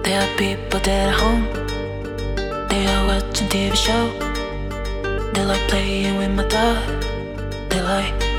There are people dead at home. They are watching TV show. They like playing with my dog. They like